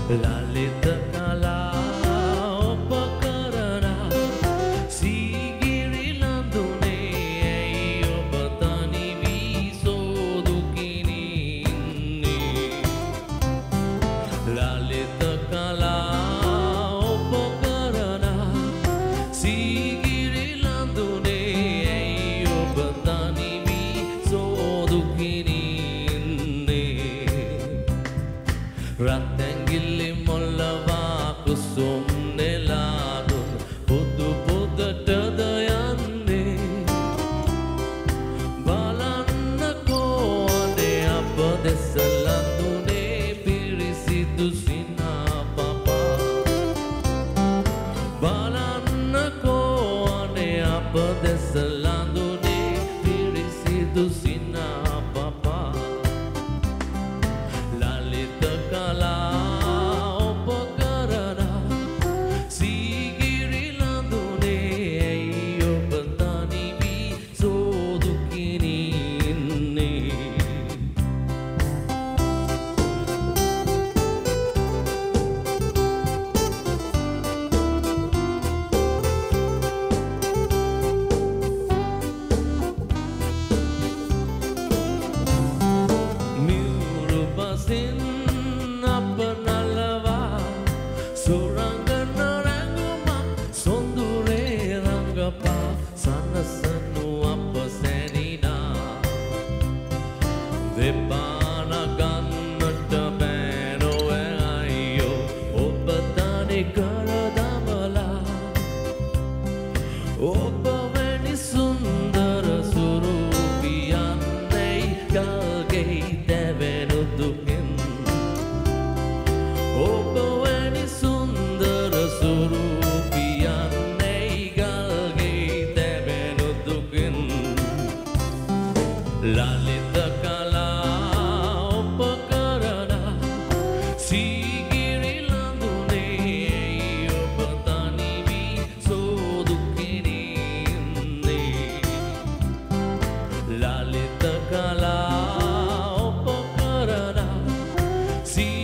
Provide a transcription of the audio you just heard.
ලලිත කලා උපකරණ සීගිරි ලඳුනේ ඇයි ඔබ තනි වී සෝදුකිනි ඉන්නේ ලලිත කලා උපකරණ සීගිරි ලඳුනේ ඇයි ඔබ තනි වී සෝදුකිනි රත්ඇඟිලි මොල්ලවා කුසුම් නෙලාදුන් පුදු පුදටද යන්නේ බලන්නකෝ අනේ අප දෙස ලඳුනේ පිරිසිදු සිනා පපා බලන්නකෝ අනේ අප දෙස ලඳුනේ පිරිසිදු සිනා පපා ලලිත කලා උපකරණ සීගිරි ලඳුනේ ඇයි ඔබ තනි වී සෝදුකිනි ඉන්නේ මියුරුපසින් අප නලවා සුරංගන රැඟුමක් සොඳුරේ රඟපා සනසනු අප සැනිනා දෙපාන ගන්නට බෑනොව අයියෝ ඔබ තනි කර දමලා ඔබ වැනි සුන්දර සුරූපියන්නයි ගල්ගෙයි දැවෙනු දුකින් ඔබ වැනි සුන්දර සුරූපියන්නයි ගල්ගෙයි දැවෙනු දුකින් ලලිත කලා උපකරණ සීගිරි ලඳුනේ ඇයි ඔබ තනි වී සෝදුකිනි ඉන්නේ ලලිත කලා උපකරණ